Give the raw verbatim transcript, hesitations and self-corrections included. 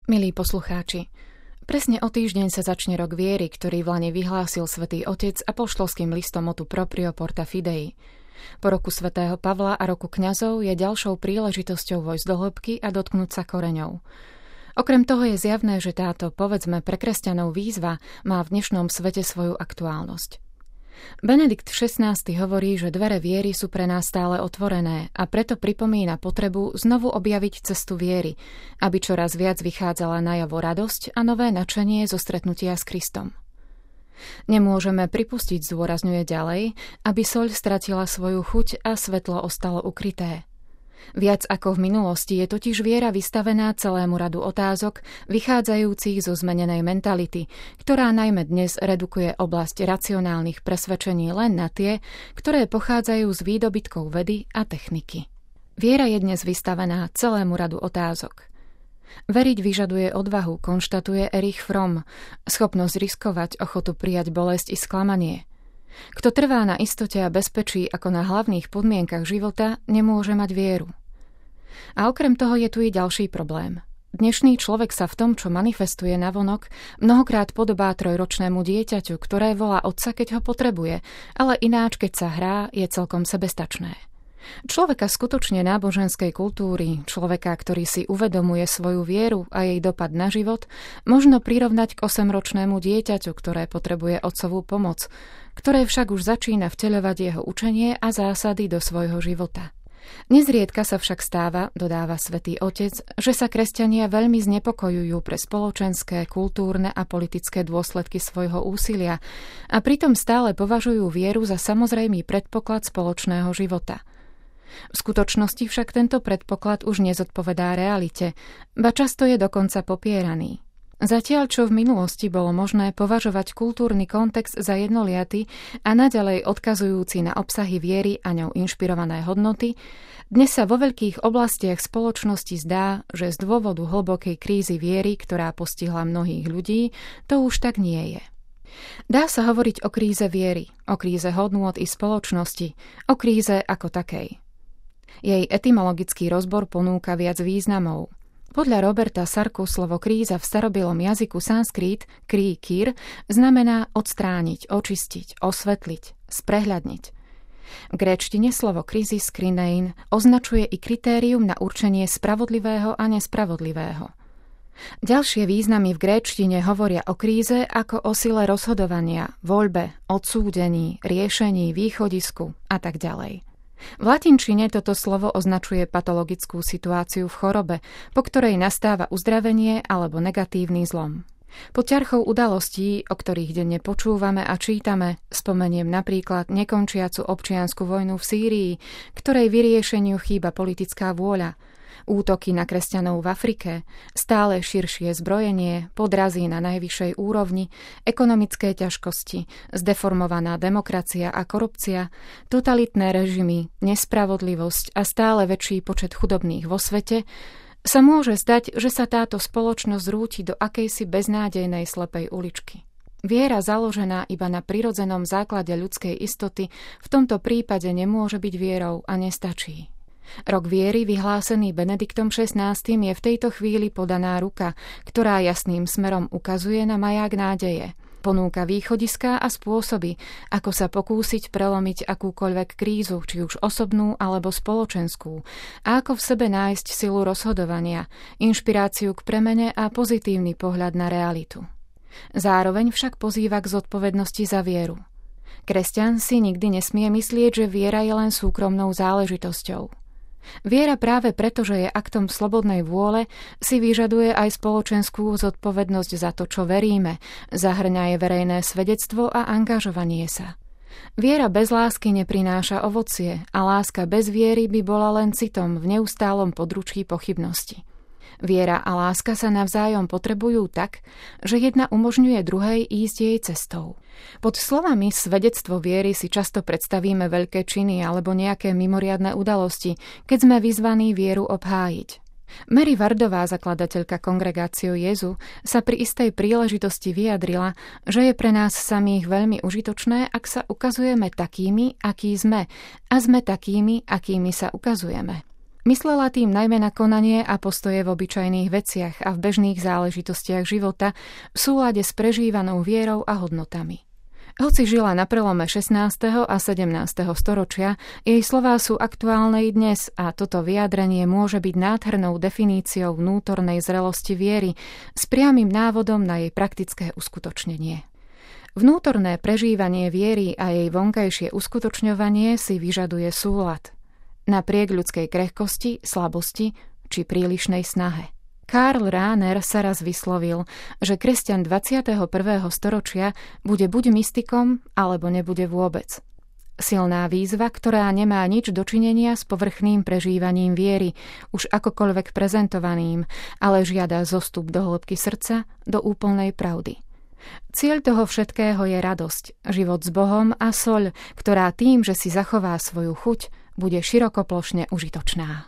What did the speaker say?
Milí poslucháči, presne o týždeň sa začne rok viery, ktorý v Lani vyhlásil Svätý Otec apoštolským listom motu proprio porta fidei. Po roku svätého Pavla a roku kňazov je ďalšou príležitosťou vojsť do hĺbky a dotknúť sa koreňov. Okrem toho je zjavné, že táto, povedzme, pre kresťanov výzva má v dnešnom svete svoju aktuálnosť. Benedikt šestnásty hovorí, že dvere viery sú pre nás stále otvorené a preto pripomína potrebu znovu objaviť cestu viery, aby čoraz viac vychádzala najavo radosť a nové nadšenie zo stretnutia s Kristom. Nemôžeme pripustiť, zdôrazňuje ďalej, aby soľ stratila svoju chuť a svetlo ostalo ukryté. Viac ako v minulosti je totiž viera vystavená celému radu otázok, vychádzajúcich zo zmenenej mentality, ktorá najmä dnes redukuje oblasť racionálnych presvedčení len na tie, ktoré pochádzajú z výdobytkov vedy a techniky. Viera je dnes vystavená celému radu otázok. Veriť vyžaduje odvahu, konštatuje Erich Fromm, schopnosť riskovať, ochotu prijať bolesť i sklamanie. Kto trvá na istote a bezpečí ako na hlavných podmienkach života, nemôže mať vieru. A okrem toho je tu i ďalší problém. Dnešný človek sa v tom, čo manifestuje navonok, mnohokrát podobá trojročnému dieťaťu, ktoré volá otca, keď ho potrebuje, ale ináč, keď sa hrá, je celkom sebestačné. Človeka skutočne náboženskej kultúry, človeka, ktorý si uvedomuje svoju vieru a jej dopad na život, možno prirovnať k osemročnému dieťaťu, ktoré potrebuje otcovú pomoc, ktoré však už začína vteľovať jeho učenie a zásady do svojho života. Nezriedka sa však stáva, dodáva Svätý Otec, že sa kresťania veľmi znepokojujú pre spoločenské, kultúrne a politické dôsledky svojho úsilia a pritom stále považujú vieru za samozrejmý predpoklad spoločného života. V skutočnosti však tento predpoklad už nezodpovedá realite, ba často je dokonca popieraný. Zatiaľ, čo v minulosti bolo možné považovať kultúrny kontext za jednoliaty a naďalej odkazujúci na obsahy viery a ňou inšpirované hodnoty, dnes sa vo veľkých oblastiach spoločnosti zdá, že z dôvodu hlbokej krízy viery, ktorá postihla mnohých ľudí, to už tak nie je. Dá sa hovoriť o kríze viery, o kríze hodnôt i spoločnosti, o kríze ako takej. Jej etymologický rozbor ponúka viac významov. Podľa Roberta Sarku slovo kríza v starobilom jazyku sanskrít, krí kir, znamená odstrániť, očistiť, osvetliť, sprehľadniť. V gréčtine slovo krízis krinein označuje i kritérium na určenie spravodlivého a nespravodlivého. Ďalšie významy v gréčtine hovoria o kríze ako o sile rozhodovania, voľbe, odsúdení, riešení, východisku a tak ďalej. V latinčine toto slovo označuje patologickú situáciu v chorobe, po ktorej nastáva uzdravenie alebo negatívny zlom. Pod ťarchou udalostí, o ktorých denne počúvame a čítame, spomeniem napríklad nekončiacu občiansku vojnu v Sýrii, ktorej vyriešeniu chýba politická vôľa, útoky na kresťanov v Afrike, stále širšie zbrojenie, podrazy na najvyššej úrovni, ekonomické ťažkosti, zdeformovaná demokracia a korupcia, totalitné režimy, nespravodlivosť a stále väčší počet chudobných vo svete, sa môže zdať, že sa táto spoločnosť rúti do akejsi beznádejnej slepej uličky. Viera založená iba na prirodzenom základe ľudskej istoty v tomto prípade nemôže byť vierou a nestačí. Rok viery, vyhlásený Benediktom šestnástym, je v tejto chvíli podaná ruka, ktorá jasným smerom ukazuje na maják nádeje. Ponúka východiská a spôsoby, ako sa pokúsiť prelomiť akúkoľvek krízu, či už osobnú alebo spoločenskú, a ako v sebe nájsť silu rozhodovania, inšpiráciu k premene a pozitívny pohľad na realitu. Zároveň však pozýva k zodpovednosti za vieru. Kresťan si nikdy nesmie myslieť, že viera je len súkromnou záležitosťou. Viera práve preto, že je aktom slobodnej vôle, si vyžaduje aj spoločenskú zodpovednosť za to, čo veríme, zahŕňa je verejné svedectvo a angažovanie sa. Viera bez lásky neprináša ovocie a láska bez viery by bola len citom v neustálom područí pochybnosti. Viera a láska sa navzájom potrebujú tak, že jedna umožňuje druhej ísť jej cestou. Pod slovami svedectvo viery si často predstavíme veľké činy alebo nejaké mimoriadne udalosti, keď sme vyzvaní vieru obhájiť. Mary Wardová, zakladateľka Kongregácie Jezu, sa pri istej príležitosti vyjadrila, že je pre nás samých veľmi užitočné, ak sa ukazujeme takými, akí sme, a sme takými, akými sa ukazujeme. Myslela tým najmä na konanie a postoje v obyčajných veciach a v bežných záležitostiach života v súlade s prežívanou vierou a hodnotami. Hoci žila na prelome šestnásteho a sedemnásteho storočia, jej slová sú aktuálne i dnes a toto vyjadrenie môže byť nádhernou definíciou vnútornej zrelosti viery s priamym návodom na jej praktické uskutočnenie. Vnútorné prežívanie viery a jej vonkajšie uskutočňovanie si vyžaduje súlad. Napriek ľudskej krehkosti, slabosti či prílišnej snahe. Karl Rahner sa raz vyslovil, že kresťan dvadsiateho prvého storočia bude buď mystikom, alebo nebude vôbec. Silná výzva, ktorá nemá nič dočinenia s povrchným prežívaním viery, už akokoľvek prezentovaným, ale žiada zostup do hĺbky srdca, do úplnej pravdy. Cieľ toho všetkého je radosť, život s Bohom a soľ, ktorá tým, že si zachová svoju chuť, bude širokoplošne užitočná.